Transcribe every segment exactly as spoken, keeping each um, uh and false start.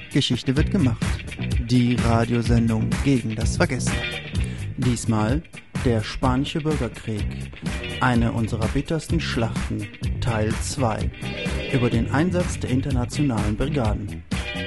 Geschichte wird gemacht. Die Radiosendung gegen das Vergessen. Diesmal der Spanische Bürgerkrieg. Eine unserer bittersten Schlachten, Teil zwei. Über den Einsatz der internationalen Brigaden.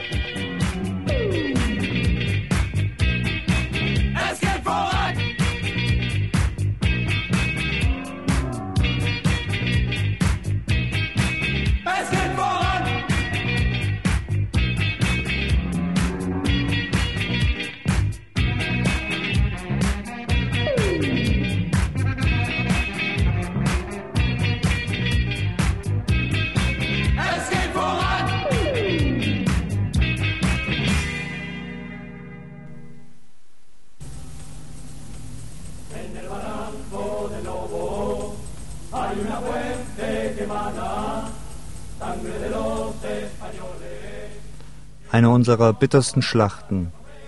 Eine unserer bittersten Schlachten.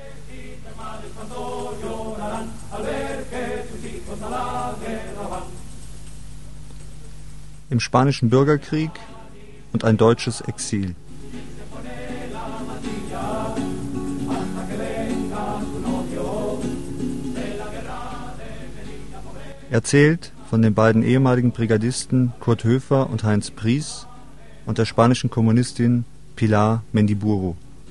Im Spanischen Bürgerkrieg und ein deutsches Exil. Erzählt von den beiden ehemaligen Brigadisten Kurt Höfer und Heinz Pries und der spanischen Kommunistin Pilar Mendiburu.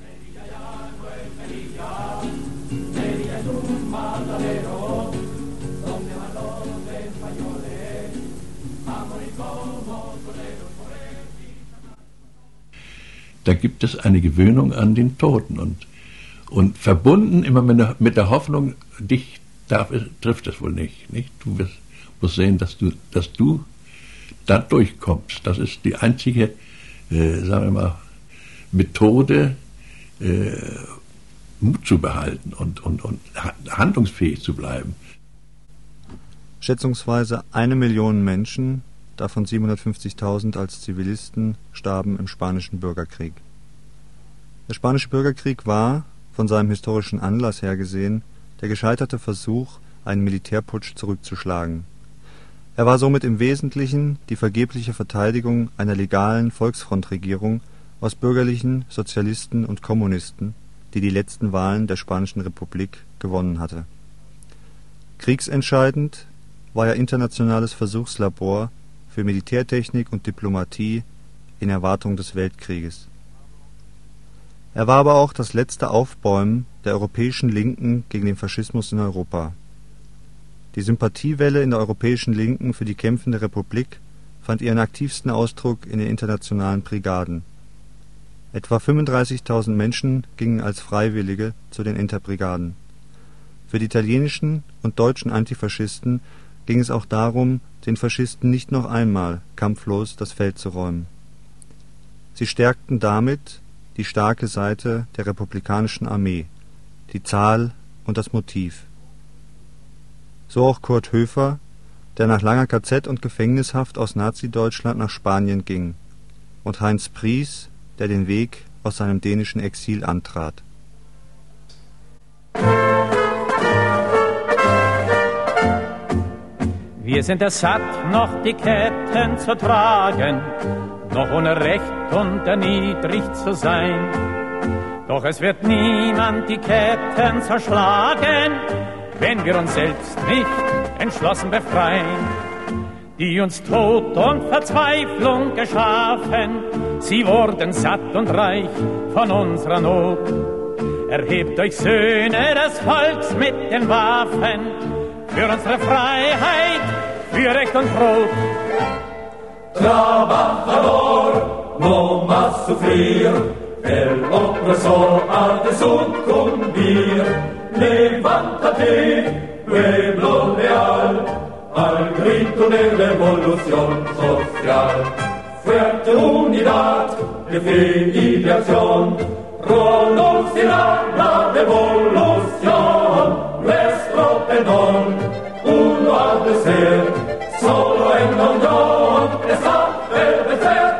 Da gibt es eine Gewöhnung an den Toten und, und verbunden immer mit der, mit der Hoffnung, dich darf, trifft es wohl nicht, nicht. Du wirst, musst sehen, dass du, dass du da durchkommst. Das ist die einzige, äh, sagen wir mal, Methode, äh, Mut zu behalten und, und, und handlungsfähig zu bleiben. Schätzungsweise eine Million Menschen, davon siebenhundertfünfzigtausend als Zivilisten, starben im Spanischen Bürgerkrieg. Der Spanische Bürgerkrieg war, von seinem historischen Anlass her gesehen, der gescheiterte Versuch, einen Militärputsch zurückzuschlagen. Er war somit im Wesentlichen die vergebliche Verteidigung einer legalen Volksfrontregierung aus Bürgerlichen, Sozialisten und Kommunisten, die die letzten Wahlen der Spanischen Republik gewonnen hatte. Kriegsentscheidend war ihr internationales Versuchslabor für Militärtechnik und Diplomatie in Erwartung des Weltkrieges. Er war aber auch das letzte Aufbäumen der europäischen Linken gegen den Faschismus in Europa. Die Sympathiewelle in der europäischen Linken für die kämpfende Republik fand ihren aktivsten Ausdruck in den internationalen Brigaden. Etwa fünfunddreißigtausend Menschen gingen als Freiwillige zu den Interbrigaden. Für die italienischen und deutschen Antifaschisten ging es auch darum, den Faschisten nicht noch einmal kampflos das Feld zu räumen. Sie stärkten damit die starke Seite der republikanischen Armee, die Zahl und das Motiv. So auch Kurt Höfer, der nach langer K Z- und Gefängnishaft aus Nazi-Deutschland nach Spanien ging, und Heinz Pries, der den Weg aus seinem dänischen Exil antrat. Wir sind es satt, noch die Ketten zu tragen, noch ohne Recht und erniedrigt zu sein. Doch es wird niemand die Ketten zerschlagen, wenn wir uns selbst nicht entschlossen befreien. Die uns Tod und Verzweiflung geschaffen, sie wurden satt und reich von unserer Not. Erhebt euch Söhne des Volks mit den Waffen, für unsere Freiheit, für Recht und Brot. Trabajador, no más sufrir, el opresor ha de sucumbir. Levántate, pueblo leal, al grito de revolución social. Fuerte unidad de fe y de acción, producirá la revolución. Nuestro perdón, uno ha de ser, solo en la unión está el vencer.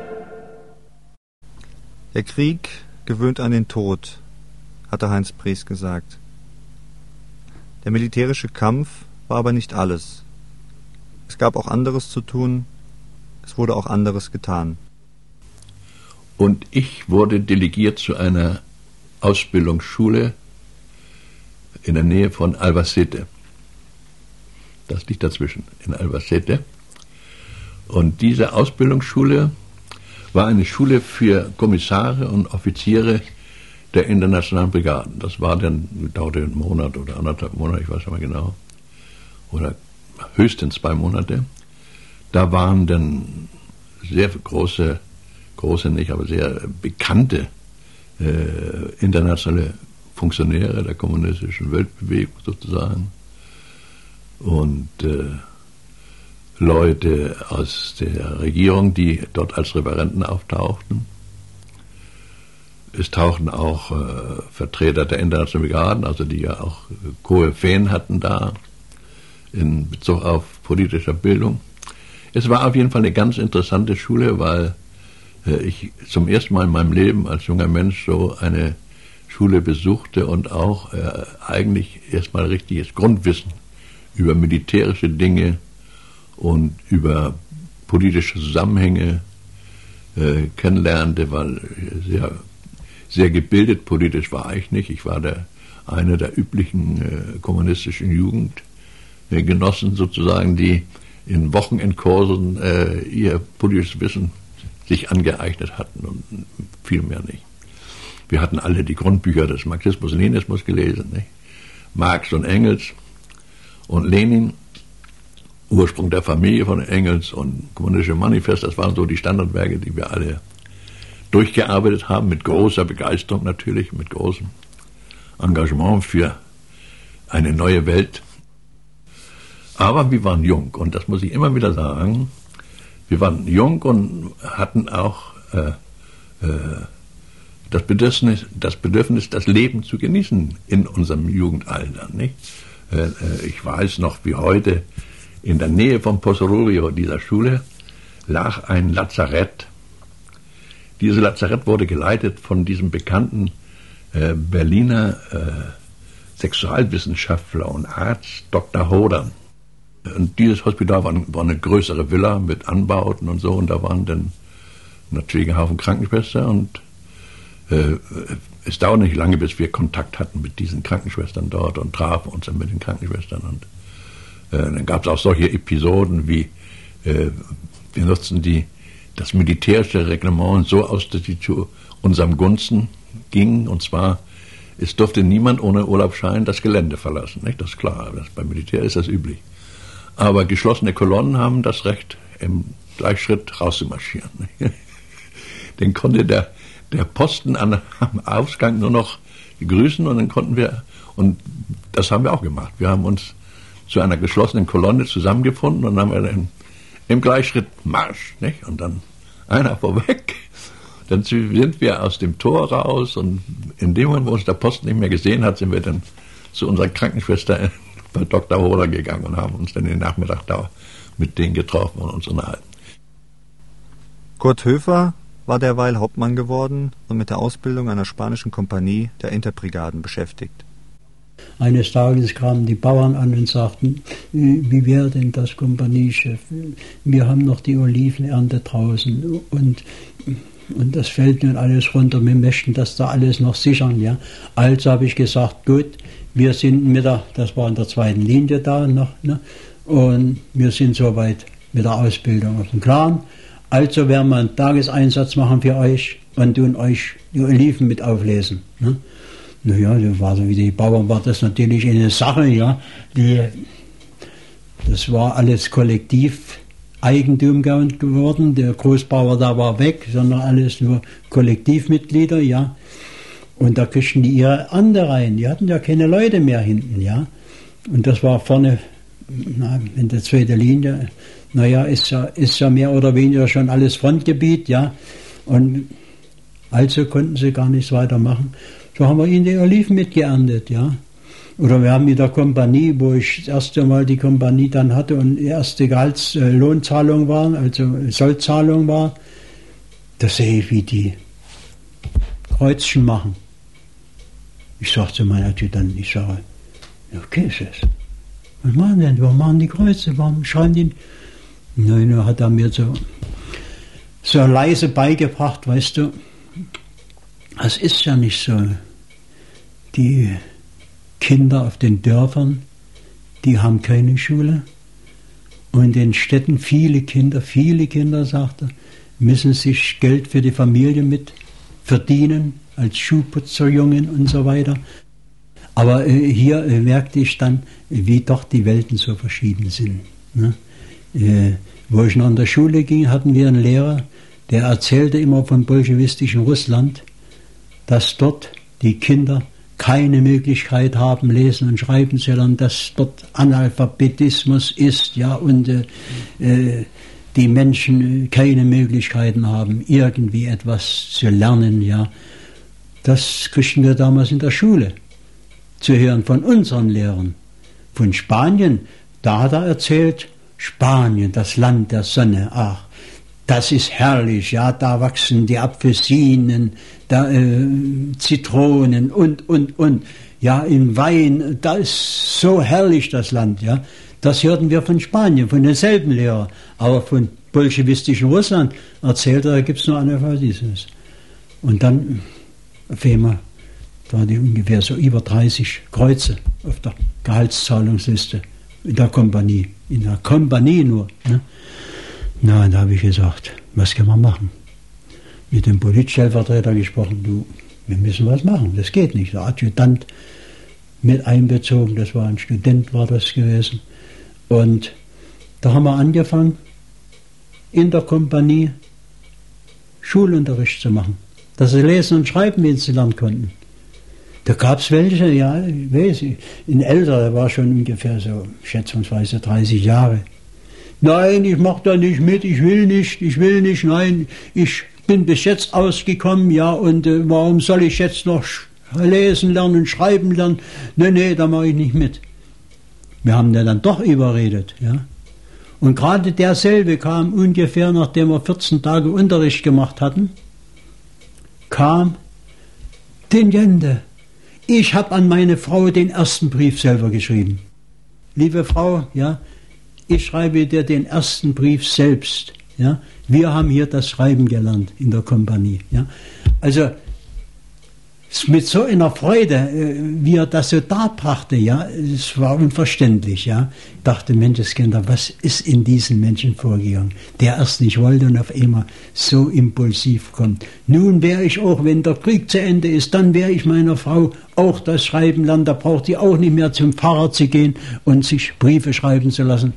Der Krieg gewöhnt an den Tod, hatte Heinz Pries gesagt. Der militärische Kampf war aber nicht alles. Es gab auch anderes zu tun, es wurde auch anderes getan. Und ich wurde delegiert zu einer Ausbildungsschule in der Nähe von Albacete. Das liegt dazwischen, in Albacete. Und diese Ausbildungsschule war eine Schule für Kommissare und Offiziere der internationalen Brigaden. Das war dann, dauerte einen Monat oder anderthalb Monate, ich weiß nicht mehr genau, oder höchstens zwei Monate. Da waren dann sehr große, große nicht, aber sehr bekannte äh, internationale Funktionäre der kommunistischen Weltbewegung sozusagen und äh, Leute aus der Regierung, die dort als Referenten auftauchten. Es tauchten auch äh, Vertreter der internationalen Brigaden, also die ja auch Koryphäen hatten da in Bezug auf politischer Bildung. Es war auf jeden Fall eine ganz interessante Schule, weil äh, ich zum ersten Mal in meinem Leben als junger Mensch so eine Schule besuchte und auch äh, eigentlich erstmal richtiges Grundwissen über militärische Dinge und über politische Zusammenhänge äh, kennenlernte, weil sehr, sehr gebildet politisch war ich nicht. Ich war der, einer der üblichen äh, kommunistischen Jugendgenossen äh, sozusagen, die in Wochenendkursen äh, ihr politisches Wissen sich angeeignet hatten und viel mehr nicht. Wir hatten alle die Grundbücher des Marxismus-Leninismus gelesen, nicht? Marx und Engels und Lenin, Ursprung der Familie von Engels und Kommunistische Manifest, das waren so die Standardwerke, die wir alle durchgearbeitet haben, mit großer Begeisterung natürlich, mit großem Engagement für eine neue Welt. Aber wir waren jung und das muss ich immer wieder sagen, wir waren jung und hatten auch äh, äh, das Bedürfnis, das Bedürfnis, das Leben zu genießen in unserem Jugendalter. Nicht? Äh, ich weiß noch, wie heute in der Nähe von Pozzuoli, dieser Schule, lag ein Lazarett. Dieses Lazarett wurde geleitet von diesem bekannten äh, Berliner äh, Sexualwissenschaftler und Arzt Doktor Hodern. Und dieses Hospital war, war eine größere Villa mit Anbauten und so, und da waren dann natürlich ein Haufen Krankenschwestern und äh, es dauerte nicht lange, bis wir Kontakt hatten mit diesen Krankenschwestern dort und trafen uns dann mit den Krankenschwestern. Und äh, dann gab es auch solche Episoden wie, äh, wir nutzten die, das militärische Reglement so aus, dass sie zu unserem Gunsten gingen, und zwar, es durfte niemand ohne Urlaubsschein das Gelände verlassen, nicht? Das ist klar, das, beim Militär ist das üblich. Aber geschlossene Kolonnen haben das Recht, im Gleichschritt rauszumarschieren. Den konnte der, der Posten an, am Ausgang nur noch grüßen, und dann konnten wir, und das haben wir auch gemacht, wir haben uns zu einer geschlossenen Kolonne zusammengefunden und haben wir dann im Gleichschritt Marsch, nicht? Und dann einer vorweg, dann sind wir aus dem Tor raus, und in dem Moment, wo uns der Posten nicht mehr gesehen hat, sind wir dann zu unserer Krankenschwester bei Doktor Hoder gegangen und haben uns dann den Nachmittag da mit denen getroffen und uns unterhalten. Kurt Höfer war derweil Hauptmann geworden und mit der Ausbildung einer spanischen Kompanie der Interbrigaden beschäftigt. Eines Tages kamen die Bauern an und sagten, wie wäre denn das Kompaniechef? Wir haben noch die Olivenernte draußen und, und das fällt nun alles runter. Wir möchten das da alles noch sichern. Ja? Also habe ich gesagt, gut, wir sind mit der, das war in der zweiten Linie da noch, ne? Und wir sind soweit mit der Ausbildung auf dem Klaren. Also werden wir einen Tageseinsatz machen für euch und tun euch die Oliven mit auflesen. Ne? Naja, das war so wie die Bauern, war das natürlich eine Sache, ja. Die, das war alles kollektiv Eigentum geworden. Der Großbauer da war weg, sondern alles nur Kollektivmitglieder, ja. Und da kriegten die ihre Ernte rein. Die hatten ja keine Leute mehr hinten, ja. Und das war vorne, na, in der zweiten Linie, naja, ist ja, ist ja mehr oder weniger schon alles Frontgebiet, ja. Und also konnten sie gar nichts weitermachen. So haben wir ihnen die Oliven mitgeerntet, ja. Oder wir haben mit der Kompanie, wo ich das erste Mal die Kompanie dann hatte und die erste Gehaltslohnzahlung waren, also Sollzahlung war, da sehe ich, wie die Kreuzchen machen. Ich sage zu meiner Adjutantin, ich sage, okay, ist es. Was machen denn? Warum machen die Kreuze? Warum schreiben die? Nein, er hat er mir so, so leise beigebracht, weißt du, das ist ja nicht so. die Kinder auf den Dörfern, die haben keine Schule. Und in den Städten viele Kinder, viele Kinder, sagt er, müssen sich Geld für die Familie mit verdienen, als Schuhputzerjungen und so weiter. Aber äh, hier äh, merkte ich dann, wie doch die Welten so verschieden sind. Ne? Äh, wo ich noch in der Schule ging, hatten wir einen Lehrer, der erzählte immer vom bolschewistischen Russland, dass dort die Kinder keine Möglichkeit haben, lesen und schreiben zu lernen, dass dort Analphabetismus ist, ja, und äh, äh, die Menschen keine Möglichkeiten haben, irgendwie etwas zu lernen, ja. Das kriegten wir damals in der Schule zu hören von unseren Lehrern. Von Spanien, da hat er erzählt, Spanien, das Land der Sonne, ach, das ist herrlich, ja, da wachsen die Apfelsinen, da äh, Zitronen und, und, und, ja, im Wein, da ist so herrlich das Land, ja. Das hörten wir von Spanien, von denselben Lehrern, aber von bolschewistischem Russland erzählte, da gibt es nur Analphabetismus. Und dann, auf einmal, da waren die ungefähr so über dreißig Kreuze auf der Gehaltszahlungsliste in der Kompanie, in der Kompanie nur, ne? Na, und da habe ich gesagt, was kann man machen? Mit dem Politstellvertreter gesprochen, du, wir müssen was machen, das geht nicht. Der Adjutant mit einbezogen, das war ein Student, war das gewesen. Und da haben wir angefangen, in der Kompanie Schulunterricht zu machen, dass sie lesen und schreiben wenigstens lernen konnten. Da gab es welche, ja, ich weiß, ein älterer, der war schon ungefähr so schätzungsweise dreißig Jahre. Nein, ich mache da nicht mit, ich will nicht, ich will nicht, nein, ich bin bis jetzt ausgekommen, ja, und äh, warum soll ich jetzt noch lesen lernen und schreiben lernen? Nee, nee, da mache ich nicht mit. Wir haben den dann doch überredet, ja. Und gerade derselbe kam ungefähr, nachdem wir vierzehn Tage Unterricht gemacht hatten, kam den Jende. Ich habe an meine Frau den ersten Brief selber geschrieben. Liebe Frau, ja, ich schreibe dir den ersten Brief selbst. Ja? Wir haben hier das Schreiben gelernt in der Kompanie. Ja? Also mit so einer Freude, wie er das so darbrachte, ja, es war unverständlich. Ja? Ich dachte, Menschenskinder, was ist in diesen Menschen vorgegangen, der erst nicht wollte und auf einmal so impulsiv kommt. Nun wäre ich auch, wenn der Krieg zu Ende ist, dann wäre ich meiner Frau auch das Schreiben lernen. Da braucht die auch nicht mehr zum Pfarrer zu gehen und sich Briefe schreiben zu lassen.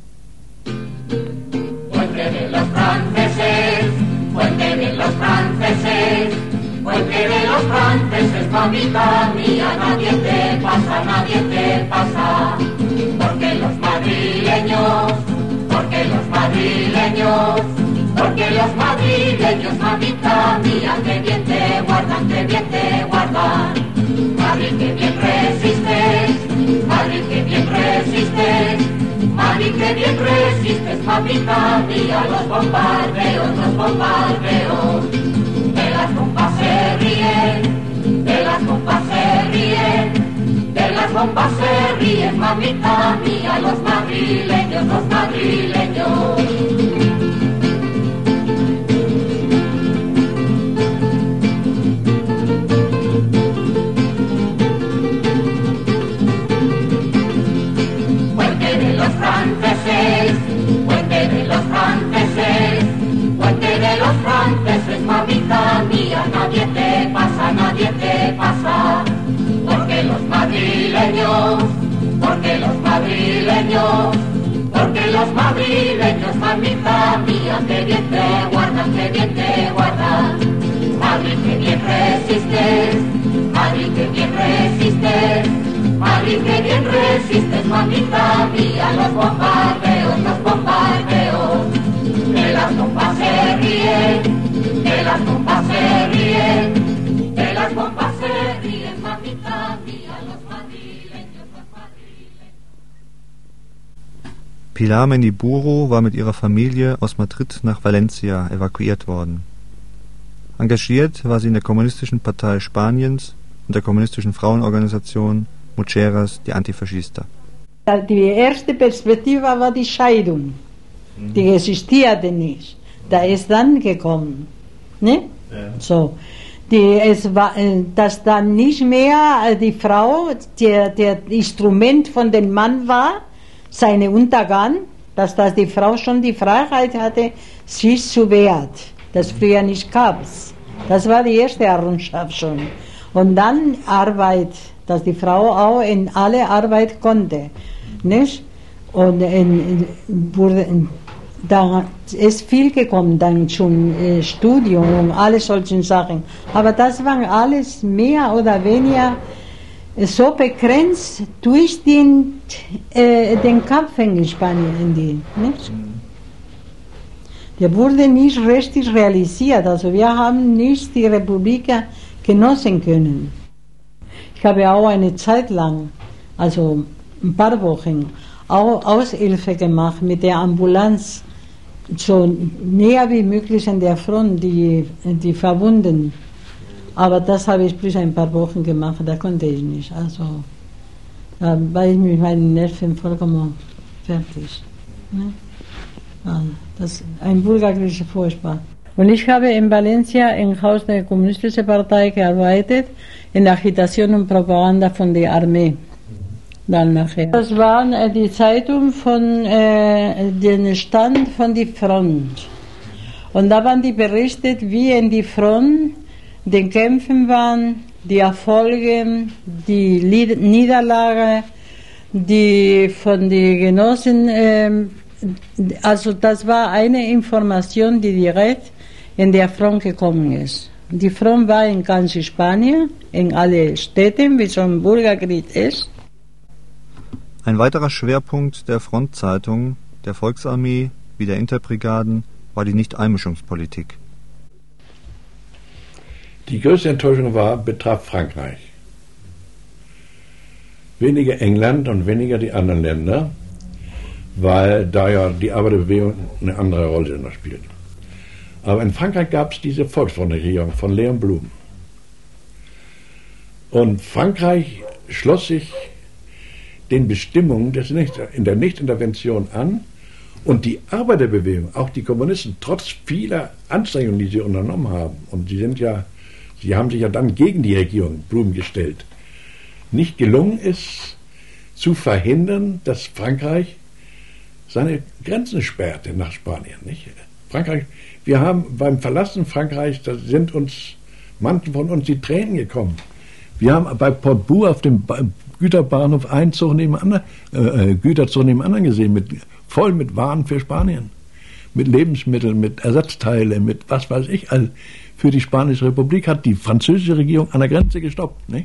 Fuente de los franceses, fuente de los franceses, fuente de los franceses, mamita mía, nadie te pasa, nadie te pasa. Porque los madrileños, porque los madrileños, porque los madrileños, mamita mía, que bien te guardan, que bien te guardan. Madrid, que bien resistes, Madrid, que bien resistes. Madrid, que bien resistes, mamita mía, los bombardeos, los bombardeos. De las bombas se ríen, de las bombas se ríen, de las bombas se ríen, mamita mía, los madrileños, los madrileños. Fuente de los franceses, fuente de los franceses, mamita mía, nadie te pasa, nadie te pasa. Porque los madrileños, porque los madrileños, porque los madrileños, mamita mía, que bien te guardan, que bien te guardan. Madrid, que bien resistes, Madrid, que bien resistes. Madrid, que bien resistes, mamita mía, los bombardeos, los bombardeos. De las bombas se ríen, de las bombas se ríen, de las bombas se ríen, mamita mía, los madrileños, los madrileños. Pilar Mendiburu war mit ihrer Familie aus Madrid nach Valencia evakuiert worden. Engagiert war sie in der Kommunistischen Partei Spaniens und der kommunistischen Frauenorganisation Mujeres de Antifascista. Die erste Perspektive war die Scheidung. Die existierte nicht. Da ist dann gekommen. Ne? Ja. So. die, es war, dass dann nicht mehr die Frau der, der Instrument von dem Mann war, seine Untergang, dass das die Frau schon die Freiheit hatte, sich zu wehren. Das früher nicht gab es. Das war die erste Errungenschaft schon. Und dann Arbeit, dass die Frau auch in alle Arbeit konnte. Nicht? Und in, wurde, da ist viel gekommen, dann schon äh, Studium und alle solchen Sachen. Aber das war alles mehr oder weniger so begrenzt durch den, äh, den Kampf in Spanien. In die, nicht? Der wurde nicht richtig realisiert. Also wir haben nicht die Republik genossen können. Ich habe auch eine Zeit lang, also ein paar Wochen, auch Aushilfe gemacht mit der Ambulanz, so näher wie möglich an der Front, die, die Verwundeten. Aber das habe ich bloß ein paar Wochen gemacht, da konnte ich nicht. Also da war ich mit meinen Nerven vollkommen fertig. Ne? Also, das ist ein Bürgerkrieg, furchtbar. Und ich habe in Valencia im Haus der Kommunistischen Partei gearbeitet, in der Agitation und Propaganda von der Armee. Dann nachher. Das waren äh, die Zeitung von äh, dem Stand von der Front. Und da waren die berichtet, wie in die Front die Kämpfen waren, die Erfolge, die Lied Niederlage, die von den Genossen, äh, also das war eine Information, die direkt in der Front gekommen ist. Die Front war in ganz Spanien, in alle Städten, wie so ein Bürgerkrieg ist. Ein weiterer Schwerpunkt der Frontzeitung, der Volksarmee wie der Interbrigaden, war die Nicht-Einmischungspolitik. Die größte Enttäuschung war, betraf Frankreich. Weniger England und weniger die anderen Länder, weil da ja die Arbeiterbewegung eine andere Rolle noch spielt. Aber in Frankreich gab es diese Volksfrontregierung von Léon Blum. Und Frankreich schloss sich den Bestimmungen des Nicht in der Nichtintervention an und die Arbeiterbewegung, auch die Kommunisten, trotz vieler Anstrengungen, die sie unternommen haben, und sie sind ja, sie haben sich ja dann gegen die Regierung Blum gestellt, nicht gelungen ist, zu verhindern, dass Frankreich seine Grenzen sperrte nach Spanien. Nicht? Frankreich, wir haben beim Verlassen Frankreichs, da sind uns manchen von uns die Tränen gekommen. Wir haben bei Portbou auf dem Güterbahnhof einen Zug neben anderen, äh, Güterzug neben anderen gesehen, mit, voll mit Waren für Spanien, mit Lebensmitteln, mit Ersatzteile, mit was weiß ich. Also für die Spanische Republik hat die französische Regierung an der Grenze gestoppt. Nicht?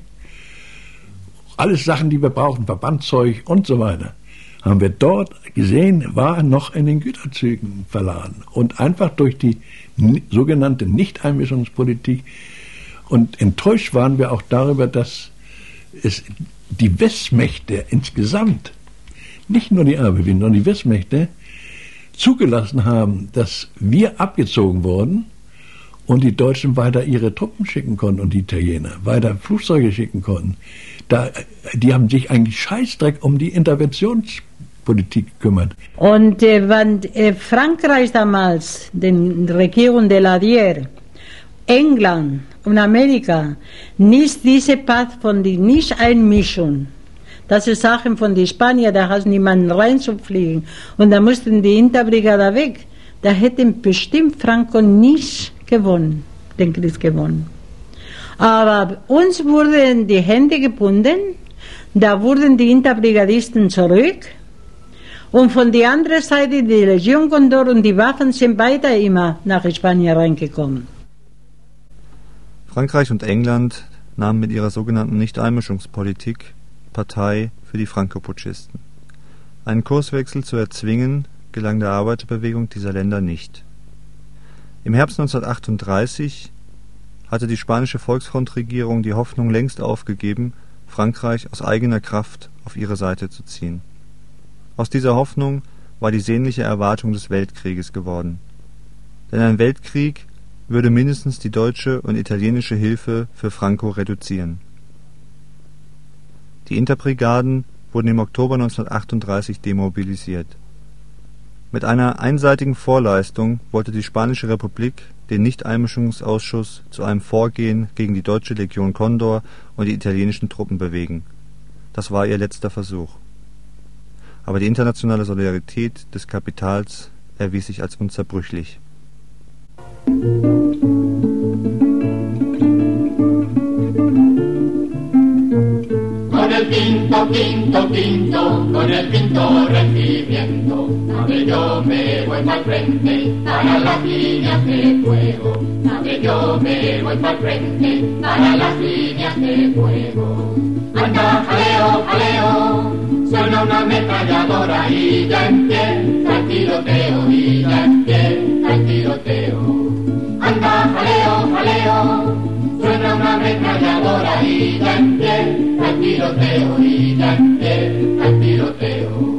Alles Sachen, die wir brauchen, Verbandzeug und so weiter, haben wir dort gesehen, war noch in den Güterzügen verladen. Und einfach durch die sogenannte Nicht-Einmischungspolitik. Und enttäuscht waren wir auch darüber, dass es die Westmächte insgesamt, nicht nur die Arbeiterbewegung, sondern die Westmächte, zugelassen haben, dass wir abgezogen wurden und die Deutschen weiter ihre Truppen schicken konnten und die Italiener weiter Flugzeuge schicken konnten. Da, die haben sich eigentlich Scheißdreck um die Interventionspolitik gekümmert. Und äh, wenn äh, Frankreich damals, die Regierung de Daladier, England und Amerika nicht diese Part von der Nicht-Einmischung, das ist Sachen von den Spaniern, da hast niemanden reinzufliegen und da mussten die Interbrigader weg, da hätten bestimmt Franco nicht gewonnen, den Krieg gewonnen. Aber uns wurden die Hände gebunden, da wurden die Interbrigadisten zurück und von der anderen Seite die Legion Condor und die Waffen sind weiter immer nach Spanien reingekommen. Frankreich und England nahmen mit ihrer sogenannten Nicht-Einmischungspolitik Partei für die Franco-Putschisten. Einen Kurswechsel zu erzwingen, gelang der Arbeiterbewegung dieser Länder nicht. Im Herbst neunzehnhundertachtunddreißig hatte die spanische Volksfrontregierung die Hoffnung längst aufgegeben, Frankreich aus eigener Kraft auf ihre Seite zu ziehen. Aus dieser Hoffnung war die sehnliche Erwartung des Weltkrieges geworden. Denn ein Weltkrieg würde mindestens die deutsche und italienische Hilfe für Franco reduzieren. Die Interbrigaden wurden im Oktober neunzehnhundertachtunddreißig demobilisiert. Mit einer einseitigen Vorleistung wollte die Spanische Republik den Nichteinmischungsausschuss zu einem Vorgehen gegen die deutsche Legion Condor und die italienischen Truppen bewegen. Das war ihr letzter Versuch. Aber die internationale Solidarität des Kapitals erwies sich als unzerbrüchlich. Con el quinto, quinto, quinto, con el quinto regimiento, donde yo me voy para el frente, para las líneas de fuego, donde yo me voy para el frente, para las líneas de fuego. Anda, jaleo, jaleo, suena una ametralladora y ya empieza el tiroteo, y ya empieza el tiroteo. Anda, jaleo, jaleo, suena una ametralladora y ya empieza el tiroteo, y ya empieza el tiroteo.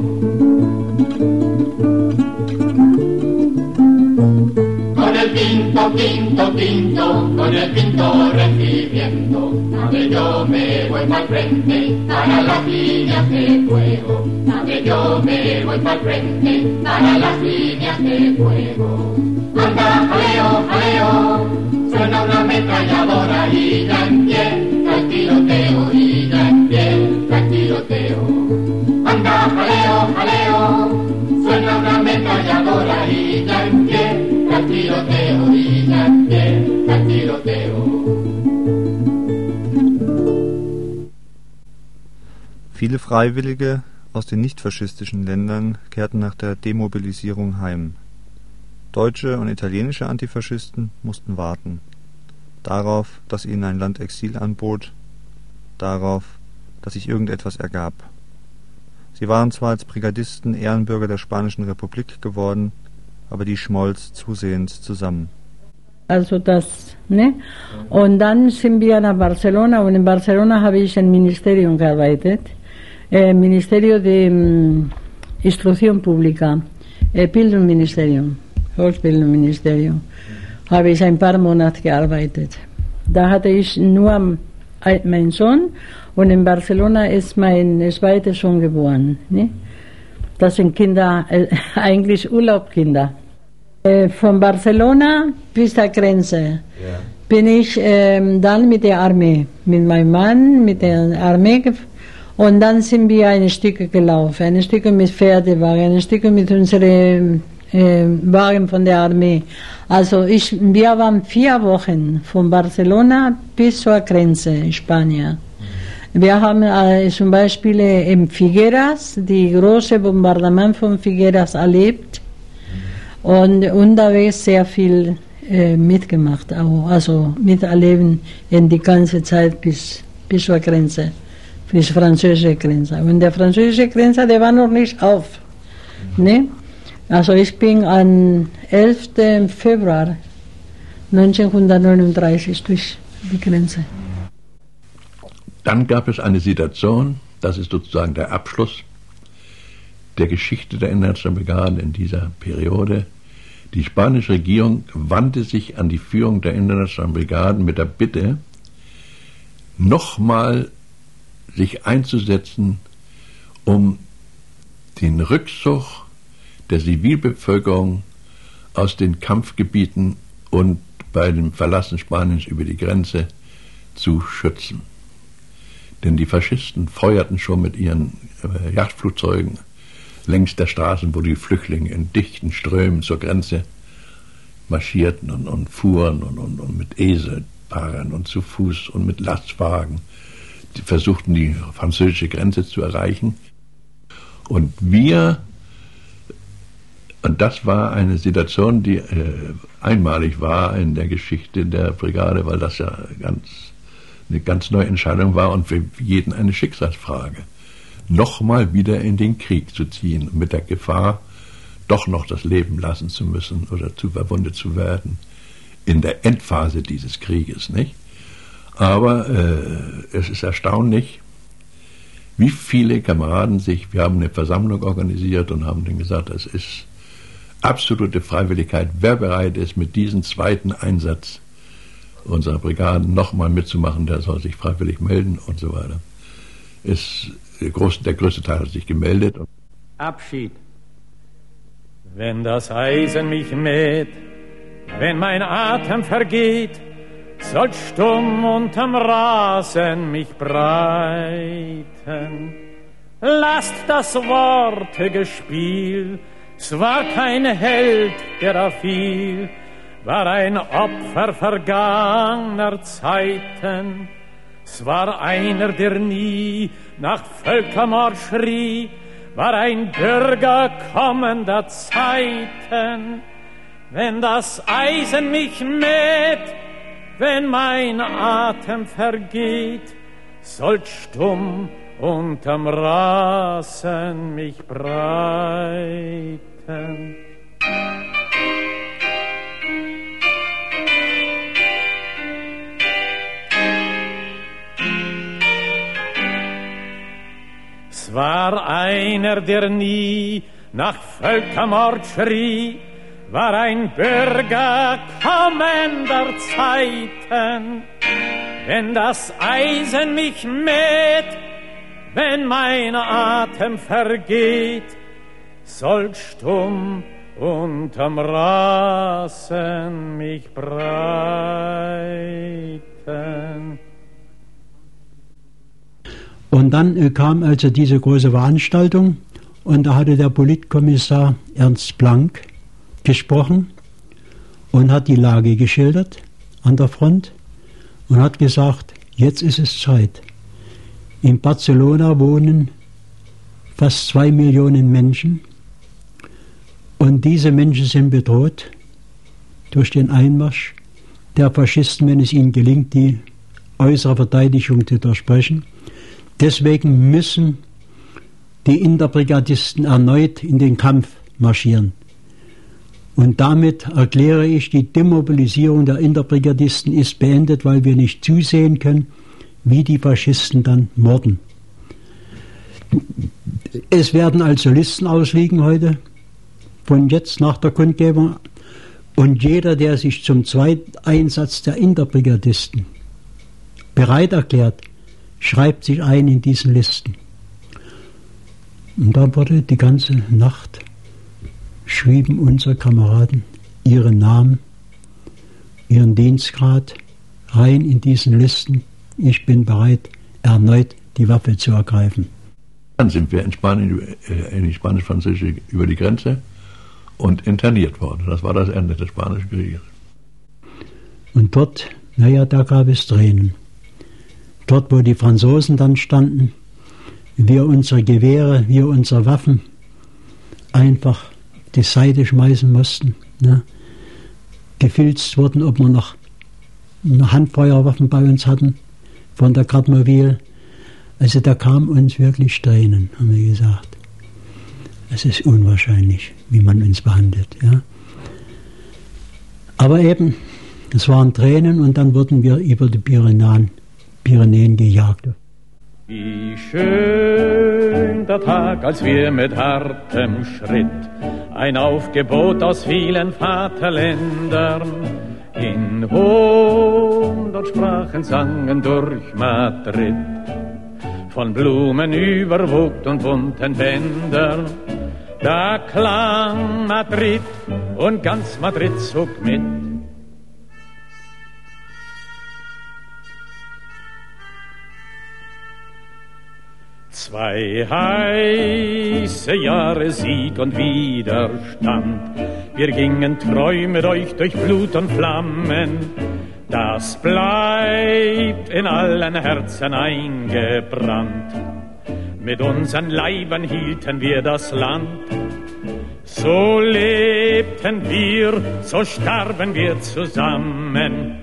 Con el quinto, quinto, quinto, con el quinto regimiento, donde yo me voy para el frente, para las líneas de fuego, donde yo me voy para el frente, para las líneas de fuego. Anda, jaleo, jaleo, suena una ametralladora y ya empieza el tiroteo, y ya empieza el tiroteo. Anda, jaleo, jaleo, suena una ametralladora y ya empieza el tiroteo, y ya empieza el tiroteo. Viele Freiwillige aus den nicht-faschistischen Ländern kehrten nach der Demobilisierung heim. Deutsche und italienische Antifaschisten mussten warten. Darauf, dass ihnen ein Land Exil anbot, darauf, dass sich irgendetwas ergab. Sie waren zwar als Brigadisten Ehrenbürger der Spanischen Republik geworden, aber die schmolz zusehends zusammen. Also das, ne? Und dann sind wir nach Barcelona und in Barcelona habe ich im Ministerium gearbeitet, äh, Ministerio de um, Instrucción Pública, äh, Bildungsministerium, Volksbildungsministerium, habe ich ein paar Monate gearbeitet. Da hatte ich nur meinen Sohn und in Barcelona ist mein zweiter Sohn geboren. Ne? Das sind Kinder, äh, eigentlich Urlaubkinder. Äh, von Barcelona bis zur Grenze ja. bin ich äh, dann mit der Armee, mit meinem Mann, mit der Armee und dann sind wir ein Stück gelaufen, ein Stück mit Pferdewagen, ein Stück mit unseren äh, Wagen von der Armee. Also ich, wir waren vier Wochen von Barcelona bis zur Grenze in Spanien. Wir haben äh, zum Beispiel äh, in Figueras, die große Bombardement von Figueras erlebt und unterwegs sehr viel äh, mitgemacht, auch, also miterleben in die ganze Zeit bis, bis zur Grenze, bis zur französischen Grenze. Und der französische Grenze, der war noch nicht auf. Ne? Also ich bin am elften Februar neunzehnhundertneununddreißig durch die Grenze. Dann gab es eine Situation, das ist sozusagen der Abschluss der Geschichte der Internationalen Brigade in dieser Periode. Die spanische Regierung wandte sich an die Führung der Internationalen Brigaden mit der Bitte, nochmal sich einzusetzen, um den Rückzug der Zivilbevölkerung aus den Kampfgebieten und bei dem Verlassen Spaniens über die Grenze zu schützen. Denn die Faschisten feuerten schon mit ihren äh, Jagdflugzeugen längs der Straßen, wo die Flüchtlinge in dichten Strömen zur Grenze marschierten und, und fuhren und, und, und mit Eselpaaren und zu Fuß und mit Lastwagen. Die versuchten, die französische Grenze zu erreichen. Und wir, und das war eine Situation, die äh, einmalig war in der Geschichte der Brigade, weil das ja ganz, eine ganz neue Entscheidung war und für jeden eine Schicksalsfrage. Nochmal wieder in den Krieg zu ziehen, mit der Gefahr, doch noch das Leben lassen zu müssen oder zu verwundet zu werden in der Endphase dieses Krieges, nicht? Aber äh, es ist erstaunlich, wie viele Kameraden sich, wir haben eine Versammlung organisiert und haben denen gesagt, es ist absolute Freiwilligkeit, wer bereit ist, mit diesem zweiten Einsatz unserer Brigaden nochmal mitzumachen, der soll sich freiwillig melden und so weiter. Ist, der, große, der größte Teil hat sich gemeldet. Abschied. Wenn das Eisen mich mäht wenn mein Atem vergeht, soll stumm unterm Rasen mich breiten. Lasst das Wortegespiel, es war kein Held, der da fiel, war ein Opfer vergangener Zeiten. Es war einer, der nie nach Völkermord schrie, war ein Bürger kommender Zeiten. Wenn das Eisen mich mäht, wenn mein Atem vergeht, sollt stumm unterm Rasen mich breiten. Es war einer, der nie nach Völkermord schrie, war ein Bürger kommender Zeiten. Wenn das Eisen mich mäht, wenn mein Atem vergeht, soll stumm unterm Rasen mich breiten. Und dann äh, kam also diese große Veranstaltung und da hatte der Politkommissar Ernst Blank gesprochen und hat die Lage geschildert an der Front und hat gesagt, jetzt ist es Zeit. In Barcelona wohnen fast zwei Millionen Menschen und diese Menschen sind bedroht durch den Einmarsch der Faschisten, wenn es ihnen gelingt, die äußere Verteidigung zu durchbrechen. Deswegen müssen die Interbrigadisten erneut in den Kampf marschieren. Und damit erkläre ich, die Demobilisierung der Interbrigadisten ist beendet, weil wir nicht zusehen können, wie die Faschisten dann morden. Es werden also Listen ausliegen heute, von jetzt nach der Kundgebung. Und jeder, der sich zum Zweiteinsatz der Interbrigadisten bereit erklärt, schreibt sich ein in diesen Listen. Und da wurde die ganze Nacht, schrieben unsere Kameraden ihren Namen, ihren Dienstgrad rein in diesen Listen. Ich bin bereit, erneut die Waffe zu ergreifen. Dann sind wir in Spanien, in die Spanisch-Französische über die Grenze und interniert worden. Das war das Ende des Spanischen Krieges. Und dort, naja, da gab es Tränen. Dort, wo die Franzosen dann standen, wir unsere Gewehre, wir unsere Waffen einfach die Seite schmeißen mussten. Ne? Gefilzt wurden, ob wir noch Handfeuerwaffen bei uns hatten, von der Garde Mobile. Also da kamen uns wirklich Tränen, haben wir gesagt. Es ist unwahrscheinlich, wie man uns behandelt. Ja? Aber eben, es waren Tränen und dann wurden wir über die Pyrenäen, Pyrenäen gejagt. Wie schön der Tag, als wir mit hartem Schritt ein Aufgebot aus vielen Vaterländern in hundert Sprachen sangen durch Madrid, von Blumen überwogt und bunten Bändern. Da klang Madrid und ganz Madrid zog mit. Zwei heiße Jahre Sieg und Widerstand, wir gingen treu mit euch durch Blut und Flammen. Das bleibt in allen Herzen eingebrannt. Mit unseren Leibern hielten wir das Land. So lebten wir, so starben wir zusammen.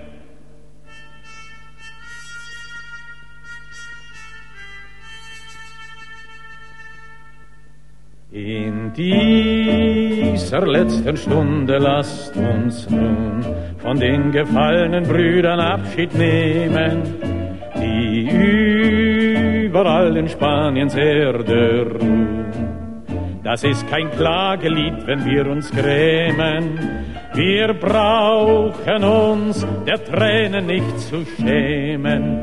In dieser letzten Stunde lasst uns nun von den gefallenen Brüdern Abschied nehmen, die überall in Spaniens Erde ruhen. Das ist kein Klagelied, wenn wir uns grämen, wir brauchen uns der Tränen nicht zu schämen.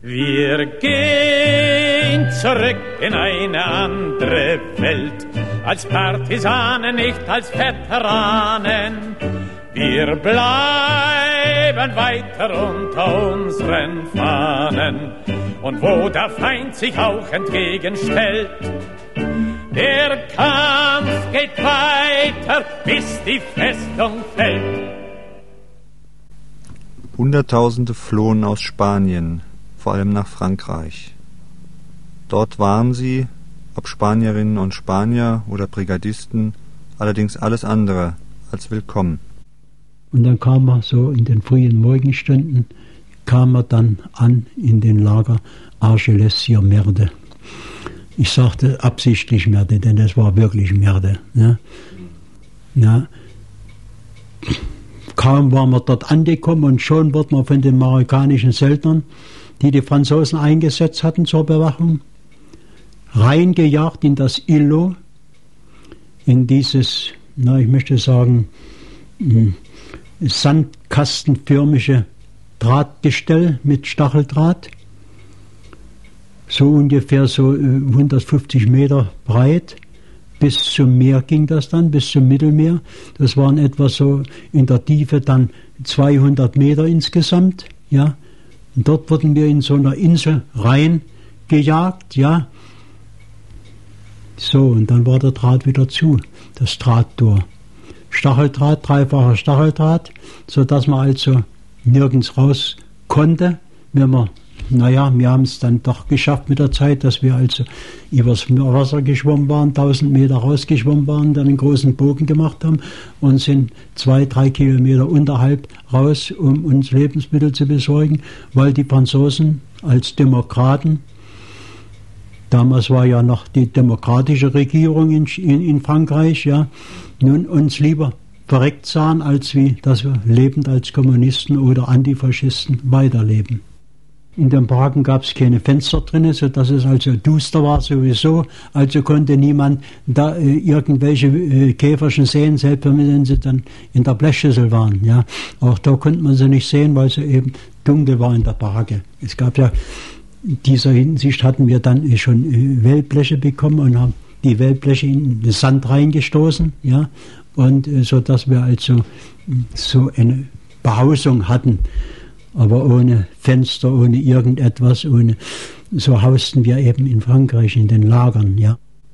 Wir gehen zurück in eine andere Welt, als Partisanen, nicht als Veteranen. Wir bleiben weiter unter unseren Fahnen, und wo der Feind sich auch entgegenstellt, der Kampf geht weiter, bis die Festung fällt. Hunderttausende flohen aus Spanien, vor allem nach Frankreich. Dort waren sie, ob Spanierinnen und Spanier oder Brigadisten, allerdings alles andere als willkommen. Und dann kam er so in den frühen Morgenstunden, kam er dann an in den Lager Argelès-sur-Merde. Ich sagte absichtlich Merde, denn das war wirklich Merde. Ne? Ja. Kaum waren wir dort angekommen und schon wurden wir von den marokkanischen Söldnern, die die Franzosen eingesetzt hatten zur Bewachung, reingejagt in das Îlot, in dieses, na, ich möchte sagen, sandkastenförmige Drahtgestell mit Stacheldraht, so ungefähr so hundertfünfzig Meter breit. Bis zum Meer ging das dann, bis zum Mittelmeer. Das waren etwa so in der Tiefe dann zweihundert Meter insgesamt, ja. Und dort wurden wir in so einer Insel reingejagt, ja. So, und dann war der Draht wieder zu, das Drahttor. Stacheldraht, dreifacher Stacheldraht, sodass man also nirgends raus konnte, wenn man, naja, wir haben es dann doch geschafft mit der Zeit, dass wir also übers Wasser geschwommen waren, tausend Meter rausgeschwommen waren, dann einen großen Bogen gemacht haben und sind zwei, drei Kilometer unterhalb raus, um uns Lebensmittel zu besorgen, weil die Franzosen als Demokraten, damals war ja noch die demokratische Regierung in, in, in Frankreich, ja, nun uns lieber verreckt sahen, als wie, dass wir lebend als Kommunisten oder Antifaschisten weiterleben. In den Baracken gab es keine Fenster drin, sodass es also duster war sowieso, also konnte niemand da äh, irgendwelche äh, Käferchen sehen, selbst wenn sie dann in der Blechschüssel waren. Ja. Auch da konnte man sie nicht sehen, weil sie eben dunkel war in der Baracke. Es gab ja, in dieser Hinsicht hatten wir dann schon äh, Wellbleche bekommen und haben die Wellbleche in den Sand reingestoßen, ja, und äh, so dass wir also so eine Behausung hatten, aber ohne Fenster, ohne irgendetwas, ohne, so hausten wir eben in Frankreich in den Lagern, ja.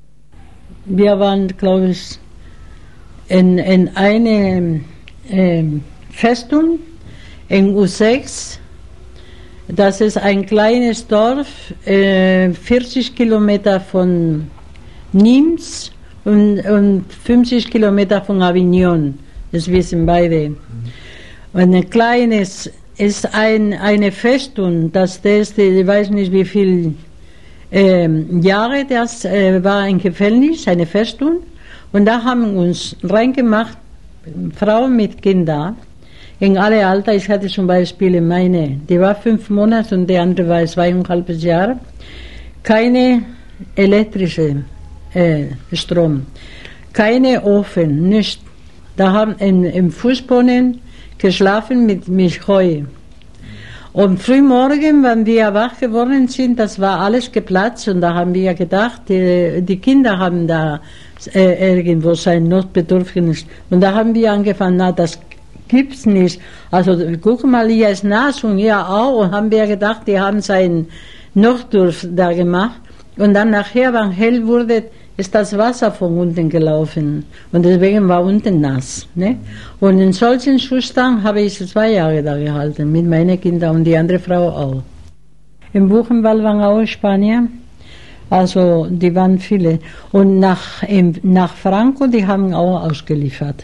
Wir waren, glaube ich, in, in eine äh, Festung in U sechs. Das ist ein kleines Dorf, äh, vierzig Kilometer von Nimes und, und fünfzig Kilometer von Avignon. Das wissen beide. Und ein kleines ist ein, eine Festung, das ist, ich weiß nicht wie viele ähm, Jahre, das äh, war ein Gefängnis, eine Festung. Und da haben uns reingemacht, Frauen mit Kindern, in alle Alter. Ich hatte zum Beispiel meine, die war fünf Monate und die andere war zweieinhalb Jahre. Keine elektrische äh, Strom, keine Ofen, nichts. Da haben in, im Fußboden geschlafen mit Milchheu. Und frühmorgen, wenn wir wach geworden sind, das war alles geplatzt und da haben wir gedacht, die, die Kinder haben da äh, irgendwo sein Notbedürfnis. Und da haben wir angefangen, na, das gibt's nicht. Also guck mal, hier ist nass und hier auch. Und haben wir gedacht, die haben sein Notdurf da gemacht. Und dann nachher, wenn hell wurde, ist das Wasser von unten gelaufen. Und deswegen war unten nass. Ne? Und in solchen Zustand habe ich zwei Jahre da gehalten, mit meinen Kindern und die andere Frau auch. Im Buchenwald waren auch Spanier. Also, die waren viele. Und nach, im, nach Franco, die haben auch ausgeliefert.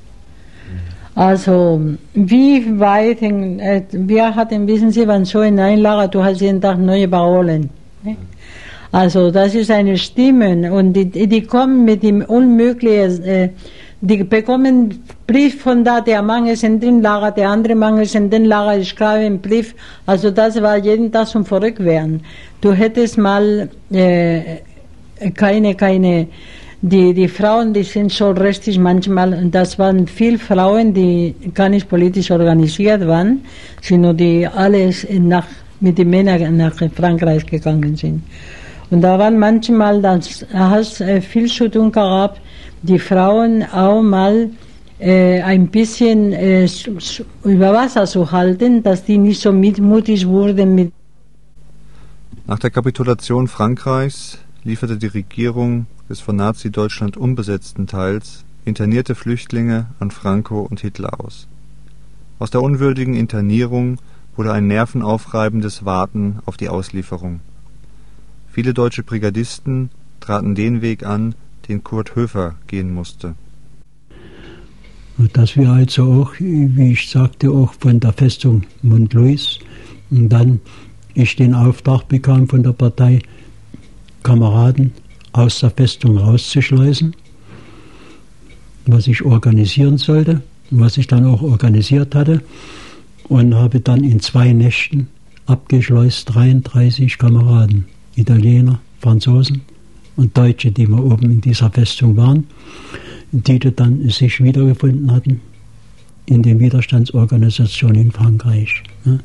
Also, wie weit, äh, wir hatten, wissen Sie, wenn so in ein Lager, du hast jeden Tag neue Parolen. Ne? Also das ist eine Stimme und die, die kommen mit dem Unmöglichen, äh, die bekommen Brief von da, der Mann ist in den Lager, der andere Mann ist in den Lager, ich schreibe einen Brief, also das war jeden Tag zum Verrücktwerden. Du hättest mal äh, keine, keine, die, die Frauen, die sind so richtig manchmal, und das waren viele Frauen, die gar nicht politisch organisiert waren, sondern die alles nach mit den Männern nach Frankreich gegangen sind. Und da waren manchmal, das hast äh, viel zu tun gehabt, die Frauen auch mal äh, ein bisschen äh, über Wasser zu halten, dass die nicht so mitmutig wurden. Mit Nach der Kapitulation Frankreichs lieferte die Regierung des von Nazi-Deutschland unbesetzten Teils internierte Flüchtlinge an Franco und Hitler aus. Aus der unwürdigen Internierung wurde ein nervenaufreibendes Warten auf die Auslieferung. Viele deutsche Brigadisten traten den Weg an, den Kurt Höfer gehen musste. Und dass wir also auch, wie ich sagte, auch von der Festung Montlouis und dann ich den Auftrag bekam von der Partei, Kameraden aus der Festung rauszuschleusen, was ich organisieren sollte, was ich dann auch organisiert hatte, und habe dann in zwei Nächten abgeschleust dreiunddreißig Kameraden, Italiener, Franzosen und Deutsche, die wir oben in dieser Festung waren, die dann sich wiedergefunden hatten in den Widerstandsorganisationen in Frankreich.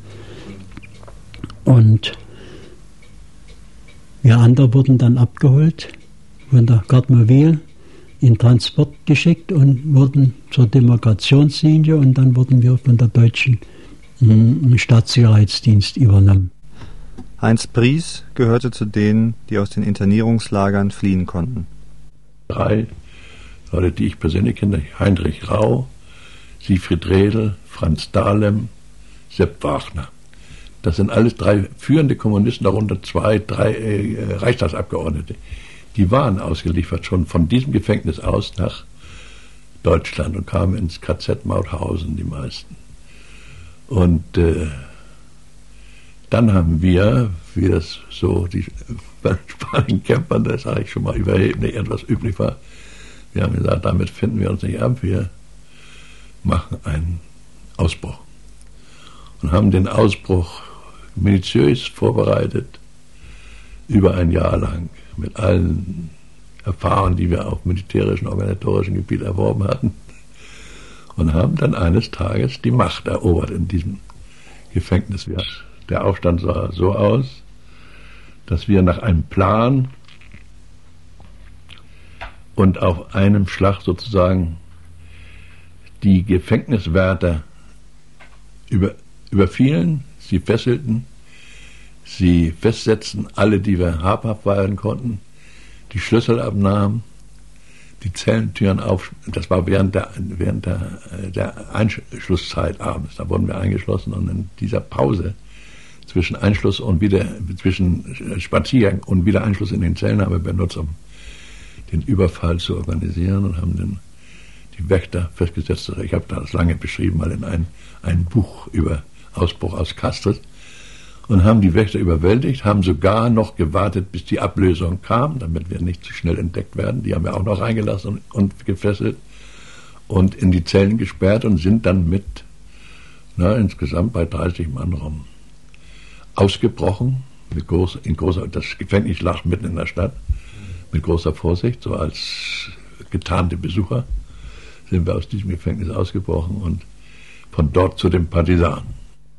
Und wir anderen wurden dann abgeholt von der Garde Mobile, in Transport geschickt und wurden zur Demarkationslinie, und dann wurden wir von der deutschen mh, Staatssicherheitsdienst übernommen. Heinz Pries gehörte zu denen, die aus den Internierungslagern fliehen konnten. Drei Leute, die ich persönlich kenne: Heinrich Rau, Siegfried Redl, Franz Dahlem, Sepp Wagner. Das sind alles drei führende Kommunisten, darunter zwei, drei äh, Reichstagsabgeordnete. Die waren ausgeliefert schon von diesem Gefängnis aus nach Deutschland und kamen ins K Z Mauthausen, die meisten. Und äh, dann haben wir, wie das so die bei Spanien-Campern, das sage ich schon mal überheblich, etwas üblich war, wir haben gesagt, damit finden wir uns nicht ab, wir machen einen Ausbruch. Und haben den Ausbruch minutiös vorbereitet, über ein Jahr lang, mit allen Erfahrungen, die wir auf militärischem, organisatorischem Gebiet erworben hatten, und haben dann eines Tages die Macht erobert in diesem Gefängnis. Der Aufstand sah so aus, dass wir nach einem Plan und auf einem Schlag sozusagen die Gefängniswärter über, überfielen, sie fesselten, sie festsetzten, alle, die wir habhaft werden konnten, die Schlüssel abnahmen, die Zellentüren auf, das war während der, während der, der Einschlusszeit abends, da wurden wir eingeschlossen, und in dieser Pause zwischen Einschluss und wieder, zwischen Spaziergang und wieder Einschluss in den Zellen haben wir benutzt, um den Überfall zu organisieren, und haben den, die Wächter festgesetzt. Ich habe das lange beschrieben, mal in ein, ein Buch über Ausbruch aus Castres, und haben die Wächter überwältigt, haben sogar noch gewartet, bis die Ablösung kam, damit wir nicht zu schnell entdeckt werden. Die haben wir auch noch reingelassen und, und gefesselt und in die Zellen gesperrt und sind dann mit, na, insgesamt bei dreißig Mann rum ausgebrochen. Mit groß, in großer, das Gefängnis lag mitten in der Stadt. Mit großer Vorsicht, so als getarnte Besucher, sind wir aus diesem Gefängnis ausgebrochen und von dort zu den Partisanen.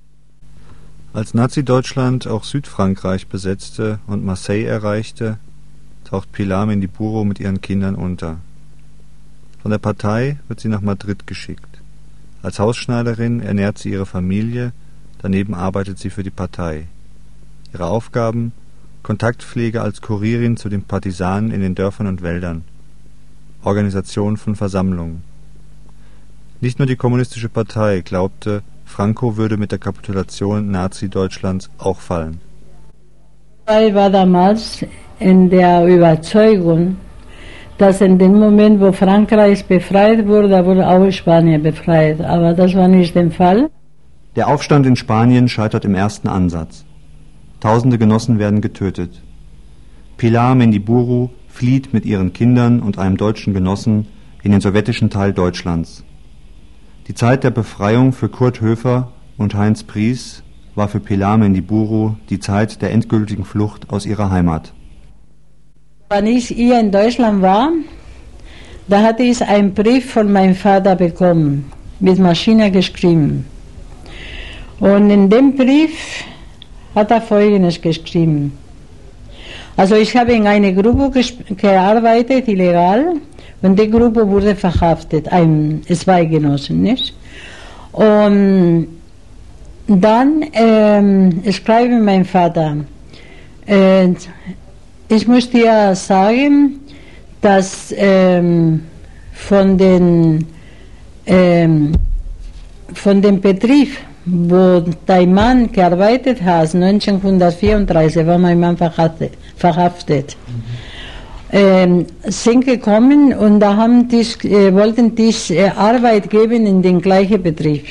Als Nazi-Deutschland auch Südfrankreich besetzte und Marseille erreichte, taucht Pilar Mendiburu mit ihren Kindern unter. Von der Partei wird sie nach Madrid geschickt. Als Hausschneiderin ernährt sie ihre Familie, daneben arbeitet sie für die Partei. Ihre Aufgaben: Kontaktpflege als Kurierin zu den Partisanen in den Dörfern und Wäldern, Organisation von Versammlungen. Nicht nur die Kommunistische Partei glaubte, Franco würde mit der Kapitulation Nazi-Deutschlands auch fallen. Ich war damals in der Überzeugung, dass in dem Moment, wo Frankreich befreit wurde, wurde auch Spanien befreit. Aber das war nicht der Fall. Der Aufstand in Spanien scheitert im ersten Ansatz. Tausende Genossen werden getötet. Pilar Mendiburu flieht mit ihren Kindern und einem deutschen Genossen in den sowjetischen Teil Deutschlands. Die Zeit der Befreiung für Kurt Höfer und Heinz Pries war für Pilar Mendiburu die Zeit der endgültigen Flucht aus ihrer Heimat. Als ich hier in Deutschland war, da hatte ich einen Brief von meinem Vater bekommen, mit Maschine geschrieben. Und in dem Brief hat er Folgendes geschrieben. Also ich habe in einer Gruppe gearbeitet, illegal, und die Gruppe wurde verhaftet, ein, zwei Genossen, nicht? Und dann ähm, schreibe mein Vater, äh, ich muss dir sagen, dass ähm, von, den, ähm, von dem Betrieb, wo dein Mann gearbeitet hat, neunzehnhundertvierunddreißig war mein Mann verhaftet, verhaftet. Mhm. Ähm, sind gekommen und da haben dies, äh, wollten die äh, Arbeit geben in den gleichen Betrieb.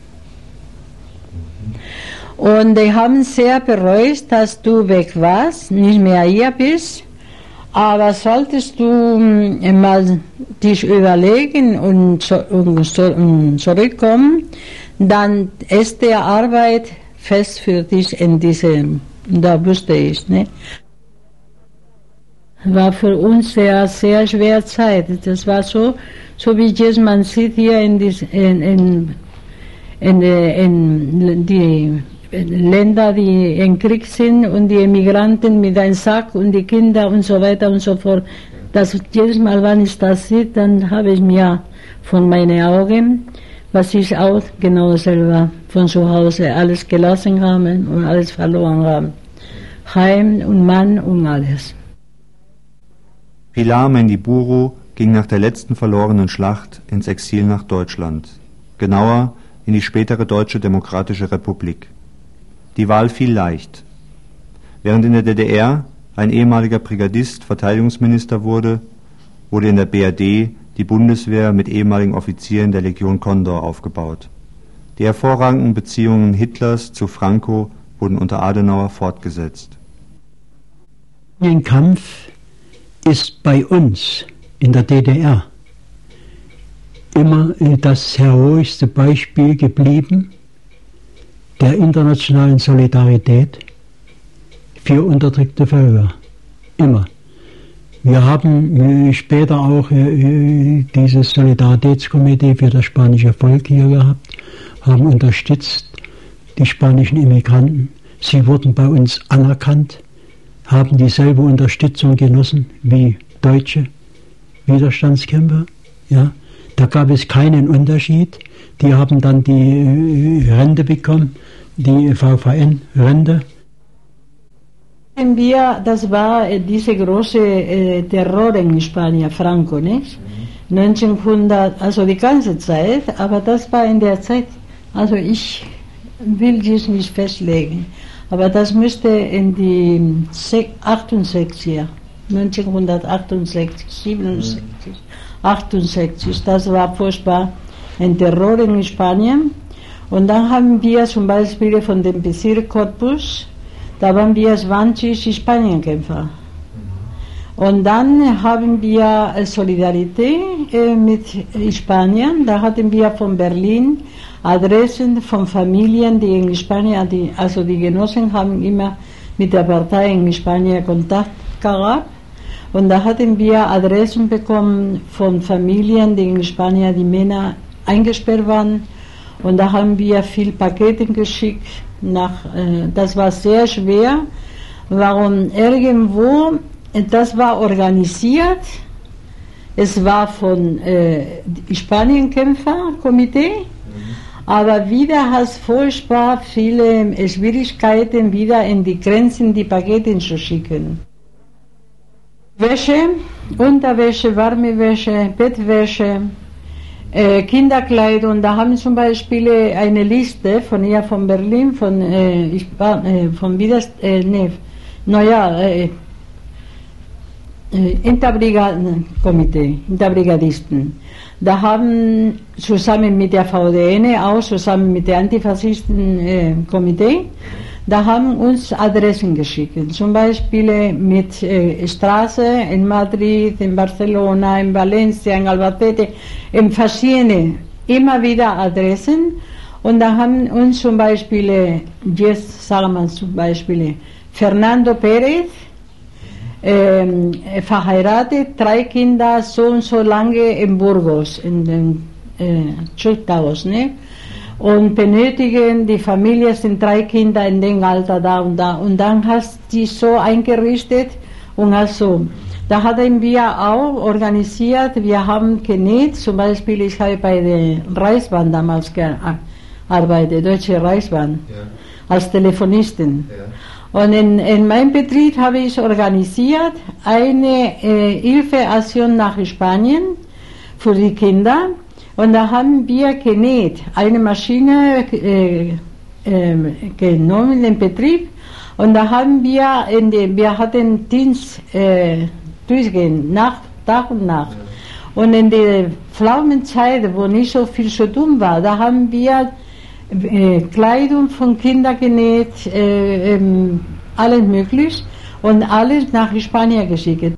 Und die haben sehr bereut, dass du weg warst, nicht mehr hier bist, aber solltest du äh, mal dich überlegen und, so, und, so, und zurückkommen, dann ist die Arbeit fest für dich in diesem, da wusste ich, ne? War für uns sehr, sehr schwere Zeit. Das war so, so wie jetzt man sieht hier in, die, in, in, in, in die Länder, die im Krieg sind und die Emigranten mit einem Sack und die Kinder und so weiter und so fort. Das, jedes Mal, wenn ich das sehe, dann habe ich mir von meinen Augen, was ich auch genau selber von zu Hause alles gelassen habe und alles verloren habe. Heim und Mann und alles. Pilar Mendiburu ging nach der letzten verlorenen Schlacht ins Exil nach Deutschland, genauer in die spätere Deutsche Demokratische Republik. Die Wahl fiel leicht. Während in der D D R ein ehemaliger Brigadist Verteidigungsminister wurde, wurde in der B R D die Bundeswehr mit ehemaligen Offizieren der Legion Condor aufgebaut. Die hervorragenden Beziehungen Hitlers zu Franco wurden unter Adenauer fortgesetzt. Ein Kampf ist bei uns in der D D R immer das heroischste Beispiel geblieben der internationalen Solidarität für unterdrückte Völker. Immer. Wir haben später auch dieses Solidaritätskomitee für das spanische Volk hier gehabt, haben unterstützt die spanischen Immigranten. Sie wurden bei uns anerkannt, haben dieselbe Unterstützung genossen wie deutsche Widerstandskämpfer. Ja. Da gab es keinen Unterschied. Die haben dann die Rente bekommen, die V V N-Rente. Wir, das war äh, diese große äh, Terror in Spanien, Franco, nicht? Mhm. neunzehnhundert, also die ganze Zeit, aber das war in der Zeit, also ich will dies nicht festlegen, aber das müsste in die achtundsechziger, neunzehnhundertachtundsechzig, siebenundsechzig, achtundsechzig, das war furchtbar, ein Terror in Spanien. Und dann haben wir zum Beispiel von dem Bezirk Cottbus, da waren wir zwanzig Spanienkämpfer. Und dann haben wir Solidarität äh, mit Spanien. Da hatten wir von Berlin Adressen von Familien, die in Spanien, die, also die Genossen haben immer mit der Partei in Spanien Kontakt gehabt. Und da hatten wir Adressen bekommen von Familien, die in Spanien die Männer eingesperrt waren. Und da haben wir viel Pakete geschickt. Nach, äh, das war sehr schwer, warum irgendwo, das war organisiert, es war von äh, Spanienkämpferkomitee, mhm. aber wieder hat es furchtbar viele Schwierigkeiten, wieder in die Grenzen die Pakete zu schicken. Wäsche, Unterwäsche, warme Wäsche, Bettwäsche, Äh, Kinderkleidung, da haben zum Beispiel eine Liste von hier von Berlin, von, äh, ich war, äh, von Widers, äh, nee, naja, äh, Interbrigadenkomitee, Interbrigadisten. Da haben zusammen mit der V D N, auch zusammen mit dem Antifaschisten-Komitee, äh, da haben uns Adressen geschickt, zum Beispiel mit äh, Straße in Madrid, in Barcelona, in Valencia, in Albacete, in verschiedene, immer wieder Adressen. Und da haben uns zum Beispiel, jetzt sagen wir zum Beispiel, Fernando Pérez, äh, verheiratet, drei Kinder, so und so lange in Burgos, in den äh, Chutaos, ne? und benötigen, die Familie sind drei Kinder in dem Alter da und da. Und dann hast du die so eingerichtet und also, da hatten wir auch organisiert, wir haben genäht, zum Beispiel ich habe bei der Reichsbahn damals gearbeitet, Deutsche Reichsbahn, ja. als Telefonistin. Ja. Und in, in meinem Betrieb habe ich organisiert eine äh, Hilfeaktion nach Spanien für die Kinder. Und da haben wir genäht, eine Maschine äh, äh, genommen in Betrieb. Und da haben wir, in die, wir hatten Dienst äh, durchgehend, Nacht, Tag und Nacht. Ja. Und in der Pflaumenzeit, wo nicht so viel zu tun war, da haben wir äh, Kleidung von Kindern genäht, äh, ähm, alles möglich und alles nach Spanien geschickt.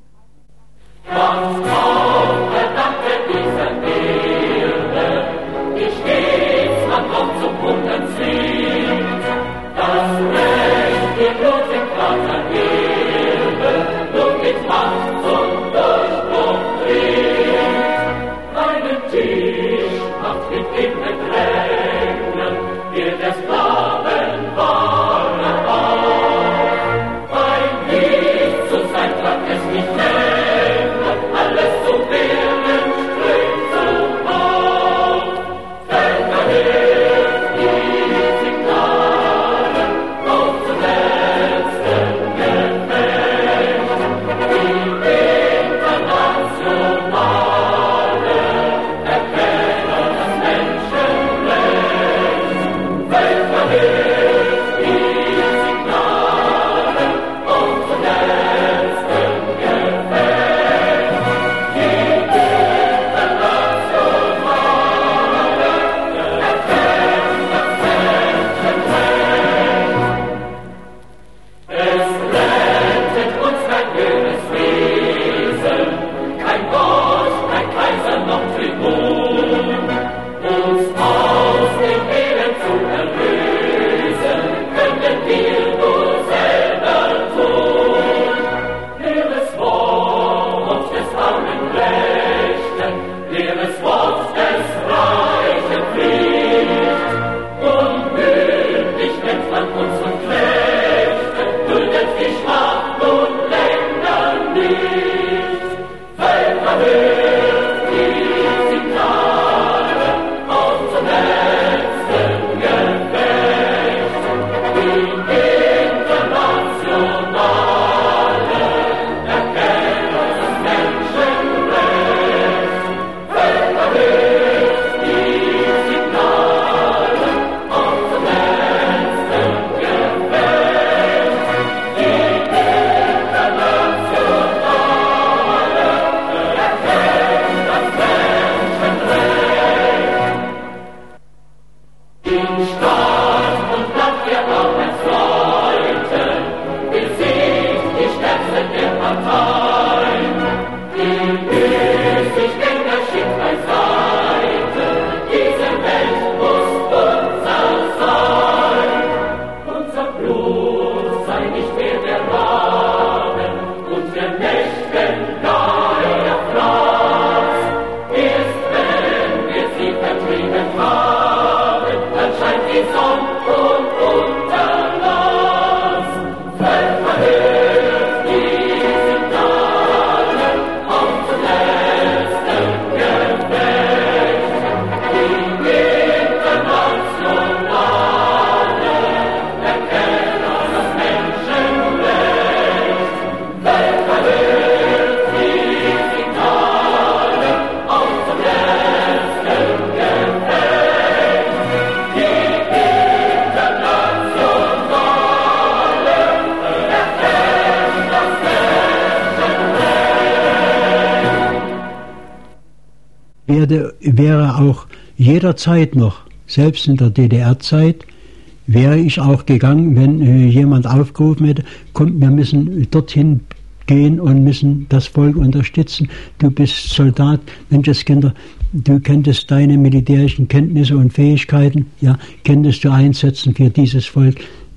Werde, wäre auch jederzeit noch, selbst in der D D R-Zeit, wäre ich auch gegangen, wenn äh, jemand aufgerufen hätte, kommt, wir müssen dorthin gehen und müssen das Volk unterstützen. Du bist Soldat, Menschenskinder, du könntest deine militärischen Kenntnisse und Fähigkeiten, ja, könntest du einsetzen für dieses Volk.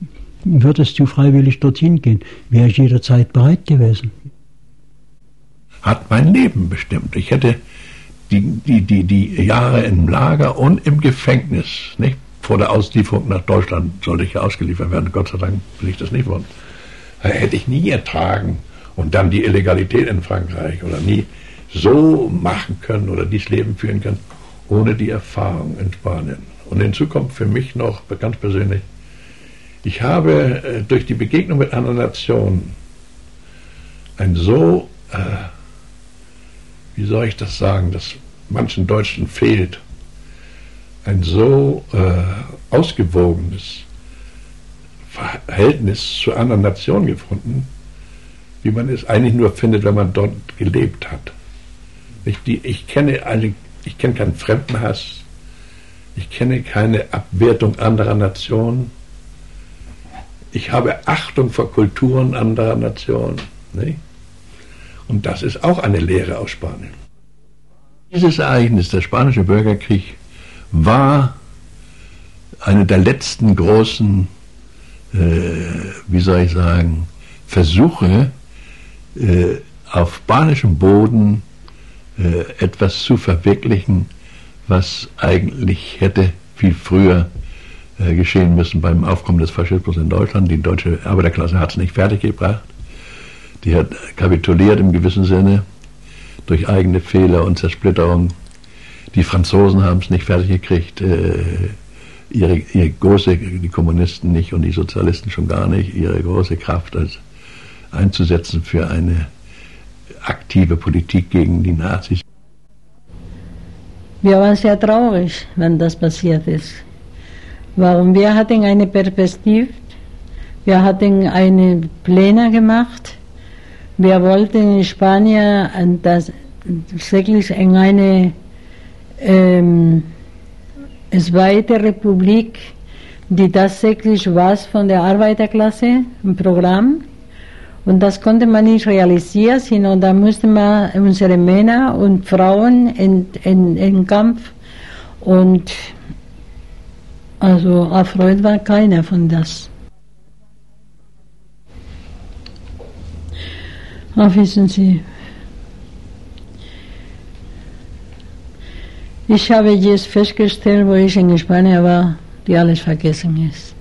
Würdest du freiwillig dorthin gehen, wäre ich jederzeit bereit gewesen. Hat mein Leben bestimmt. Ich hätte die, die, die, die Jahre im Lager und im Gefängnis, nicht, vor der Auslieferung nach Deutschland sollte ich ja ausgeliefert werden. Gott sei Dank will ich das nicht wollen. Hätte ich nie ertragen und dann die Illegalität in Frankreich oder nie so machen können oder dieses Leben führen können, ohne die Erfahrung in Spanien. Und hinzu kommt für mich noch ganz persönlich, ich habe äh, durch die Begegnung mit anderen Nationen ein so, äh, wie soll ich das sagen, das manchen Deutschen fehlt, ein so äh, ausgewogenes Verhältnis zu anderen Nationen gefunden, wie man es eigentlich nur findet, wenn man dort gelebt hat. Ich, die, ich kenne eigentlich, ich kenne keinen Fremdenhass, ich kenne keine Abwertung anderer Nationen, ich habe Achtung vor Kulturen anderer Nationen. Nicht? Und das ist auch eine Lehre aus Spanien. Dieses Ereignis, der Spanische Bürgerkrieg, war eine der letzten großen, äh, wie soll ich sagen, Versuche, äh, auf spanischem Boden äh, etwas zu verwirklichen, was eigentlich hätte viel früher äh, geschehen müssen beim Aufkommen des Faschismus in Deutschland. Die deutsche Arbeiterklasse hat es nicht fertiggebracht. Die hat kapituliert im gewissen Sinne durch eigene Fehler und Zersplitterung. Die Franzosen haben es nicht fertig gekriegt, äh, ihre, ihre große, die Kommunisten nicht und die Sozialisten schon gar nicht, ihre große Kraft als einzusetzen für eine aktive Politik gegen die Nazis. Wir waren sehr traurig, wenn das passiert ist. Warum? Wir hatten eine Perspektive, wir hatten eine Pläne gemacht, wir wollten in Spanien das wirklich in eine ähm, zweite Republik, die tatsächlich war von der Arbeiterklasse, ein Programm. Und das konnte man nicht realisieren, sondern da mussten wir unsere Männer und Frauen in, in, in Kampf. Und also erfreut war keiner von das. Aber wissen Sie, ich habe jetzt festgestellt, wo ich in Spanien war, die alles vergessen ist.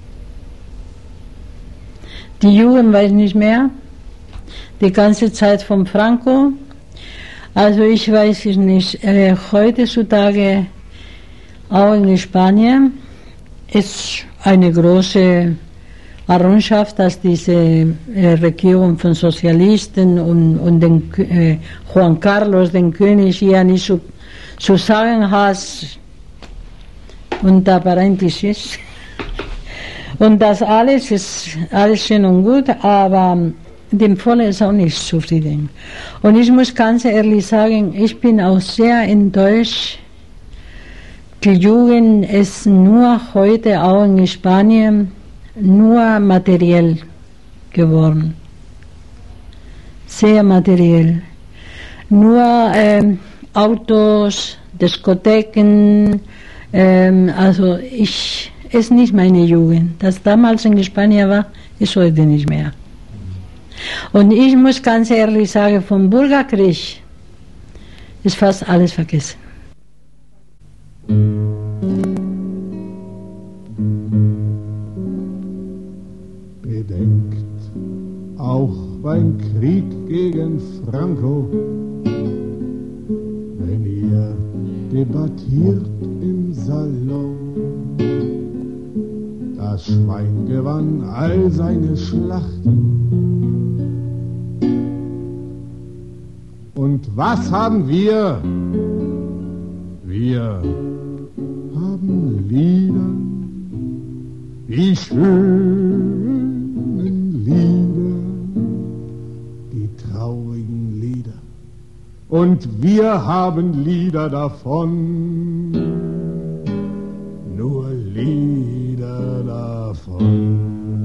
Die Jugend weiß nicht mehr, die ganze Zeit von Franco. Also ich weiß es nicht, äh, heutzutage auch in Spanien ist eine große Errungenschaft, dass diese äh, Regierung von Sozialisten und, und den, äh, Juan Carlos, den König, ja nicht zu, zu sagen hat, und apparentlich ist. Und das alles ist alles schön und gut, aber dem Volk ist auch nicht zufrieden. Und ich muss ganz ehrlich sagen, ich bin auch sehr enttäuscht. Die Jugend ist nur heute auch in Spanien nur materiell geworden. Sehr materiell. Nur ähm, Autos, Diskotheken, ähm, also ich, ist nicht meine Jugend. Das damals in Spanien war, ist heute nicht mehr. Und ich muss ganz ehrlich sagen, vom Bürgerkrieg ist fast alles vergessen. Bedenkt, auch beim Krieg gegen Franco, wenn ihr debattiert im Salon, das Schwein gewann all seine Schlachten. Und was haben wir? Wir haben Lieder, die schönen Lieder, die traurigen Lieder. Und wir haben Lieder davon, nur Lieder davon.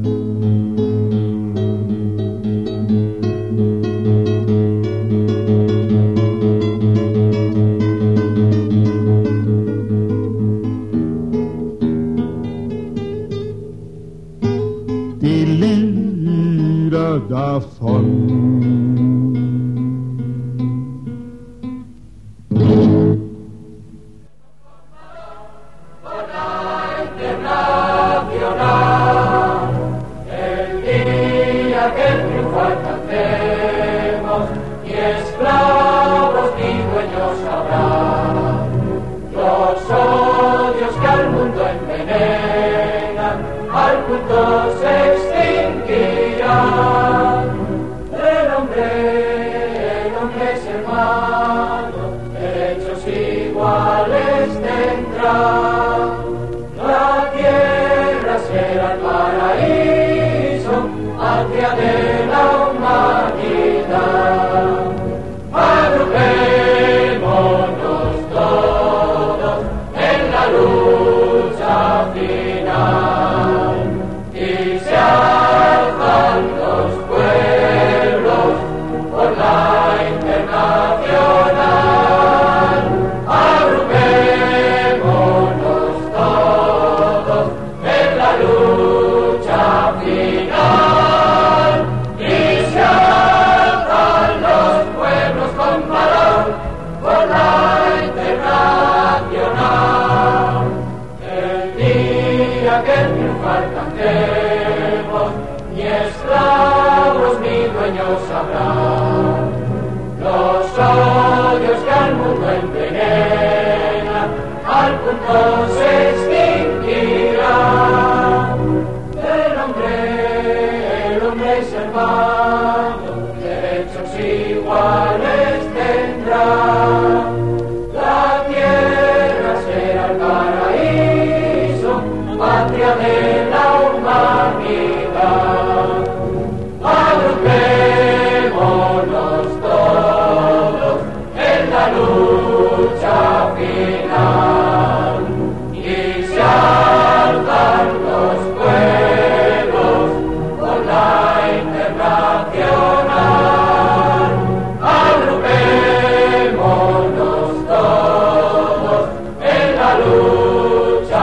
Die Lieder davon. Tonight, hermano, derechos iguales tendrá. La tierra será el paraíso, patria de la humanidad. Agrupémonos todos en la lucha final y se alzan los pueblos por la internacional. Agrupémonos todos en la lucha final y se alzan los pueblos con valor por la internacional. El día que triunfar cantemos, ni esclavos ni dueños habrán. Los odios que al mundo envenenan, al punto se extinguirán. El hombre, el hombre es hermano, derechos iguales tendrá. La tierra será el paraíso, patria de la humanidad. Agrupémonos todos en la lucha final y se alzan los pueblos por la internacional. Agrupémonos todos en la lucha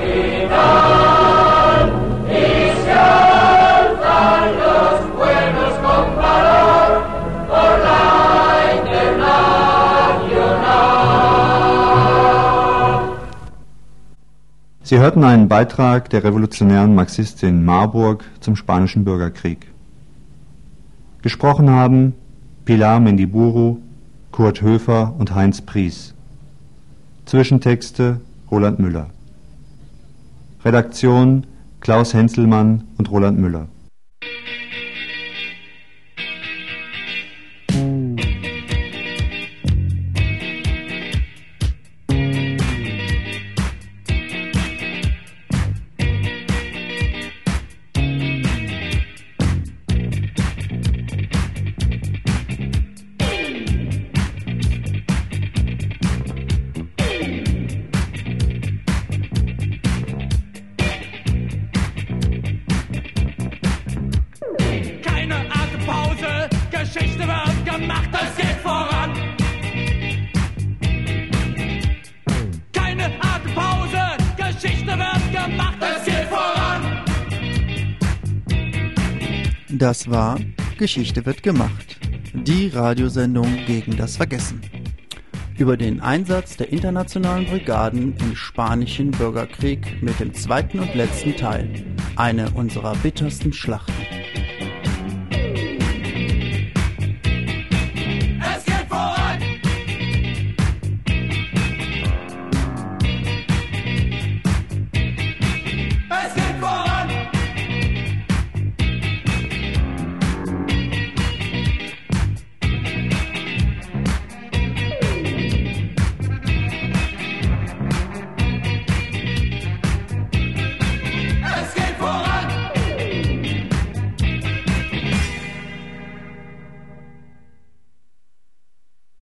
final y se alzan los pueblos con valor por la internacional. Sie hörten einen Beitrag der revolutionären Marxistin Marburg zum Spanischen Bürgerkrieg. Gesprochen haben Pilar Mendiburu, Kurt Höfer und Heinz Pries. Zwischentexte Roland Müller. Redaktion Klaus Henselmann und Roland Müller. Geschichte wird gemacht, es geht voran. Keine Atempause, Geschichte wird gemacht, es geht voran. Das war Geschichte wird gemacht, die Radiosendung gegen das Vergessen. Über den Einsatz der internationalen Brigaden im Spanischen Bürgerkrieg mit dem zweiten und letzten Teil, eine unserer bittersten Schlachten.